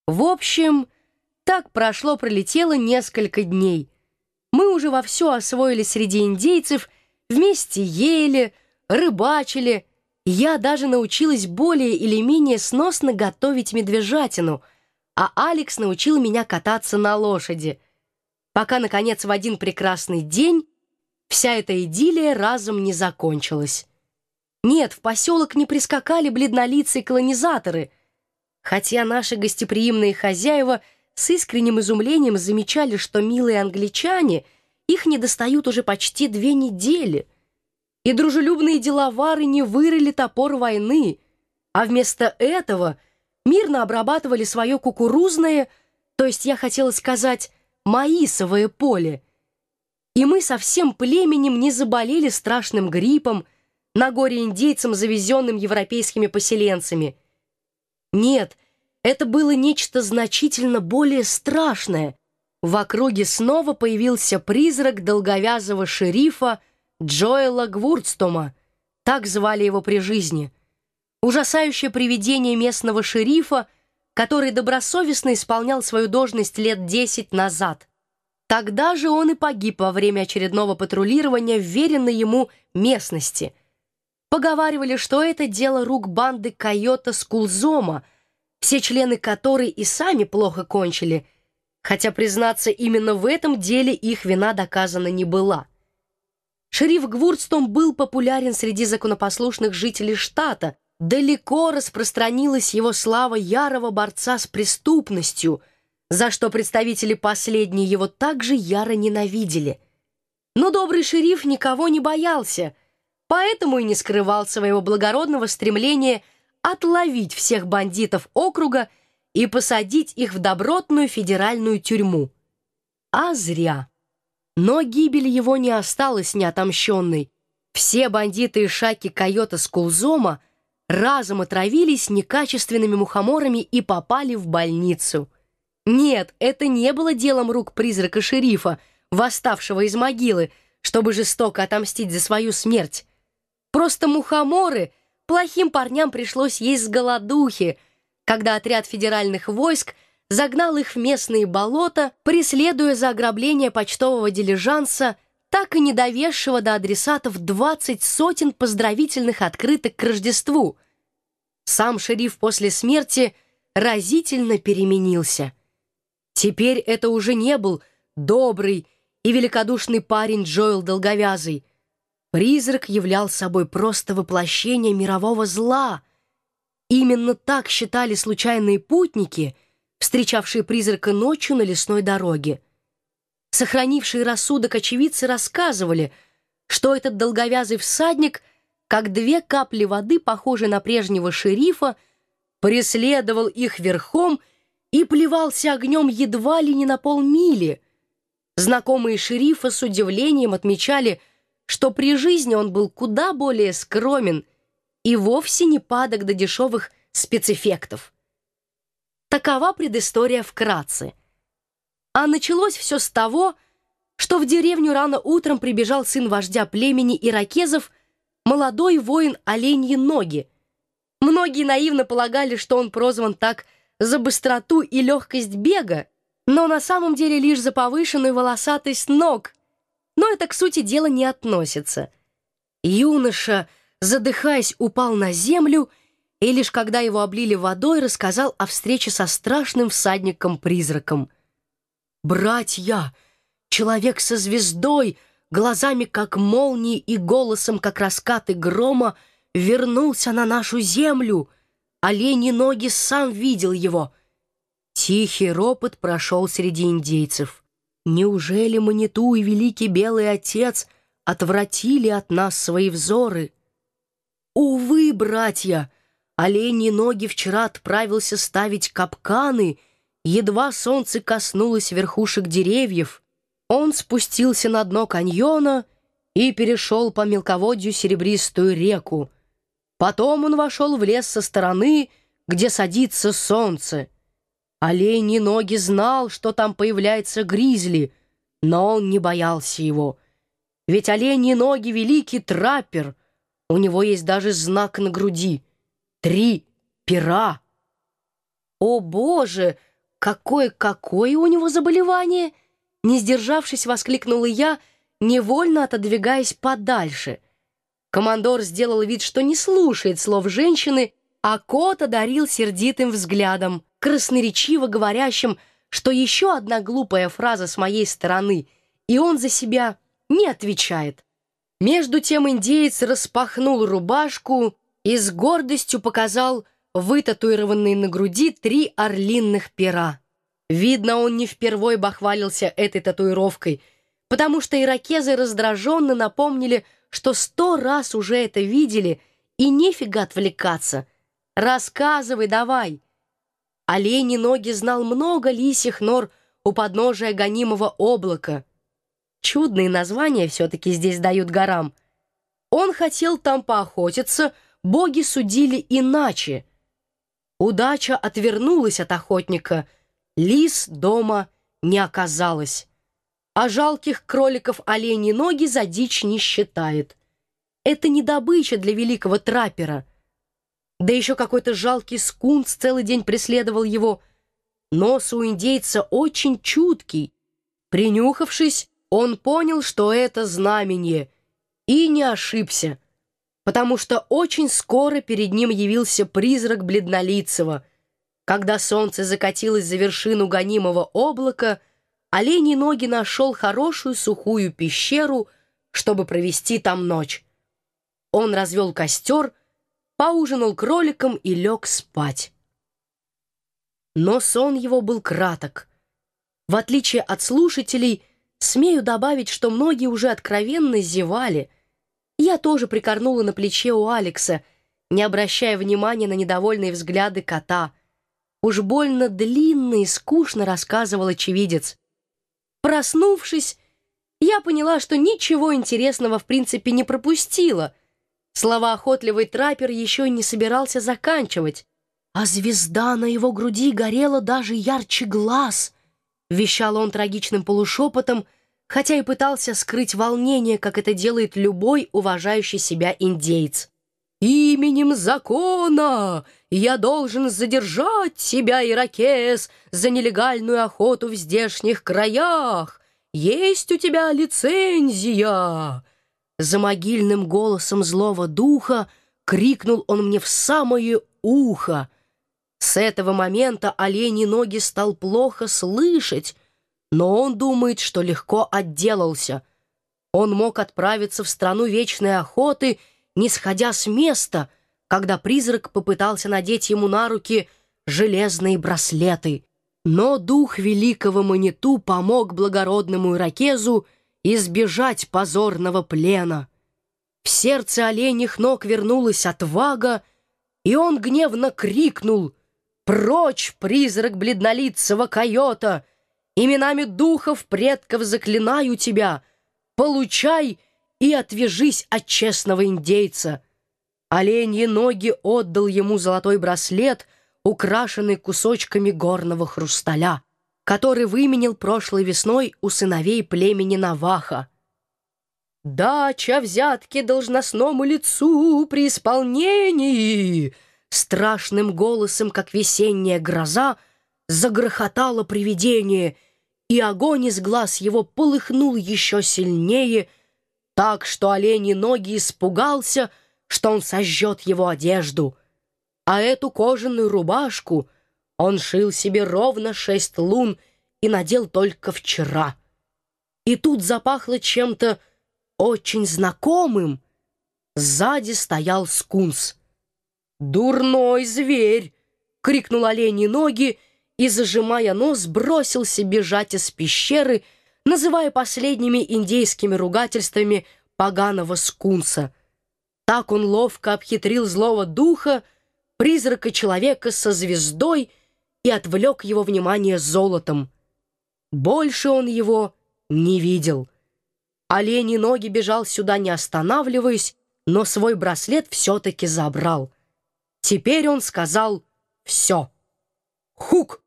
В общем, так прошло-пролетело несколько дней. Мы уже вовсю освоили среди индейцев, вместе ели, рыбачили. Я даже научилась более или менее сносно готовить медвежатину, а Алекс научил меня кататься на лошади. Пока, наконец, в один прекрасный день вся эта идиллия разом не закончилась. Нет, в поселок не прискакали бледнолицые колонизаторы, хотя наши гостеприимные хозяева с искренним изумлением замечали, что милые англичане их не достают уже почти 2 недели, и дружелюбные деловары не вырыли топор войны, а вместо этого мирно обрабатывали свое кукурузное, то есть, я хотела сказать, маисовое поле. И мы со всем племенем не заболели страшным гриппом, на горе индейцам, завезенным европейскими поселенцами. Нет, это было нечто значительно более страшное. В округе снова появился призрак долговязого шерифа Джоэла Гвурдстома, так звали его при жизни. Ужасающее привидение местного шерифа, который добросовестно исполнял свою должность лет 10 назад. Тогда же он и погиб во время очередного патрулирования вверенной ему местности. Поговаривали, что это дело рук банды койота Скулзома, все члены которой и сами плохо кончили, хотя, признаться, именно в этом деле их вина доказана не была. Шериф Гвурдстом был популярен среди законопослушных жителей штата, далеко распространилась его слава ярого борца с преступностью, за что представители последней его также яро ненавидели. Но добрый шериф никого не боялся, поэтому и не скрывал своего благородного стремления отловить всех бандитов округа и посадить их в добротную федеральную тюрьму. А зря. Но гибель его не осталась неотомщенной. Все бандиты и шаки койота Скулзома разом отравились некачественными мухоморами и попали в больницу. Нет, это не было делом рук призрака шерифа, восставшего из могилы, чтобы жестоко отомстить за свою смерть. Просто мухоморы плохим парням пришлось есть с голодухи, когда отряд федеральных войск загнал их в местные болота, преследуя за ограбление почтового дилижанса, так и не довезшего до адресатов 20 сотен поздравительных открыток к Рождеству. Сам шериф после смерти разительно переменился. Теперь это уже не был добрый и великодушный парень Джоэл Долговязый. Призрак являл собой просто воплощение мирового зла. Именно так считали случайные путники, встречавшие призрака ночью на лесной дороге. Сохранившие рассудок очевидцы рассказывали, что этот долговязый всадник, как 2 капли воды, похожий на прежнего шерифа, преследовал их верхом и плевался огнем едва ли не на полмили. Знакомые шерифа с удивлением отмечали, что при жизни он был куда более скромен и вовсе не падок до дешевых спецэффектов. Такова предыстория вкратце. А началось все с того, что в деревню рано утром прибежал сын вождя племени иракезов, молодой воин Оленьи Ноги. Многие наивно полагали, что он прозван так за быстроту и легкость бега, но на самом деле лишь за повышенную волосатость ног. Но это к сути дела не относится. Юноша, задыхаясь, упал на землю и лишь когда его облили водой, рассказал о встрече со страшным всадником-призраком. «Братья, человек со звездой, глазами как молнии и голосом как раскаты грома, вернулся на нашу землю. Оленьи Ноги сам видел его». Тихий ропот прошел среди индейцев. «Неужели Маниту и Великий Белый Отец отвратили от нас свои взоры?» «Увы, братья, Оленьи Ноги вчера отправился ставить капканы, едва солнце коснулось верхушек деревьев. Он спустился на дно каньона и перешел по мелководью серебристую реку. Потом он вошел в лес со стороны, где садится солнце. Оленьи Ноги знал, что там появляется гризли, но он не боялся его. Ведь Оленьи Ноги — великий траппер. У него есть даже знак на груди — 3 пера. «О, Боже!» какое у него заболевание?» Не сдержавшись, воскликнула я, невольно отодвигаясь подальше. Командор сделал вид, что не слушает слов женщины, а кот одарил сердитым взглядом, красноречиво говорящим, что еще одна глупая фраза с моей стороны, и он за себя не отвечает. Между тем индеец распахнул рубашку и с гордостью показал вытатуированные на груди 3 орлиных пера. Видно, он не впервой бахвалился этой татуировкой, потому что иракезы раздраженно напомнили, что 100 раз уже это видели, и нефига отвлекаться. «Рассказывай давай!» Оленьи ноги знал много лисьих нор у подножия гонимого облака. Чудные названия все-таки здесь дают горам. Он хотел там поохотиться, боги судили иначе. Удача отвернулась от охотника, лис дома не оказалось. А жалких кроликов оленьи ноги за дичь не считает. Это не добыча для великого траппера. Да еще какой-то жалкий скунс целый день преследовал его. Нос у индейца очень чуткий. Принюхавшись, он понял, что это знамение, и не ошибся, потому что очень скоро перед ним явился призрак бледнолицего. Когда солнце закатилось за вершину гонимого облака, оленьи ноги нашел хорошую сухую пещеру, чтобы провести там ночь. Он развел костер, поужинал кроликом и лег спать. Но сон его был краток. В отличие от слушателей, смею добавить, что многие уже откровенно зевали. Я тоже прикорнула на плече у Алекса, не обращая внимания на недовольные взгляды кота. Уж больно длинно и скучно рассказывал очевидец. Проснувшись, я поняла, что ничего интересного в принципе не пропустила. Слова охотливый траппер еще и не собирался заканчивать. «А звезда на его груди горела даже ярче глаз», — вещал он трагичным полушепотом, хотя и пытался скрыть волнение, как это делает любой уважающий себя индеец. «Именем закона я должен задержать тебя, иракез, за нелегальную охоту в здешних краях. Есть у тебя лицензия?» За могильным голосом злого духа крикнул он мне в самое ухо. С этого момента оленьи ноги стал плохо слышать, но он думает, что легко отделался. Он мог отправиться в страну вечной охоты, не сходя с места, когда призрак попытался надеть ему на руки железные браслеты. Но дух великого Маниту помог благородному иракезу избежать позорного плена. В сердце оленьих ног вернулась отвага, и он гневно крикнул: «Прочь, призрак бледнолицего койота! Именами духов предков заклинаю тебя! Получай и отвяжись от честного индейца!» Оленьи ноги отдал ему золотой браслет, украшенный кусочками горного хрусталя, который выменил прошлой весной у сыновей племени Наваха. «Дача взятки должностному лицу при исполнении!» Страшным голосом, как весенняя гроза, загрохотало привидение, и огонь из глаз его полыхнул еще сильнее, так что оленьи ноги испугался, что он сожжет его одежду. А эту кожаную рубашку он шил себе ровно 6 лун и надел только вчера. И тут запахло чем-то очень знакомым. Сзади стоял скунс. «Дурной зверь!» — крикнул оленьи ноги и, зажимая нос, бросился бежать из пещеры, называя последними индейскими ругательствами поганого скунса. Так он ловко обхитрил злого духа, призрака человека со звездой, и отвлек его внимание золотом. Больше он его не видел. Оленьи ноги бежал сюда, не останавливаясь, но свой браслет все-таки забрал. Теперь он сказал «все». Хук!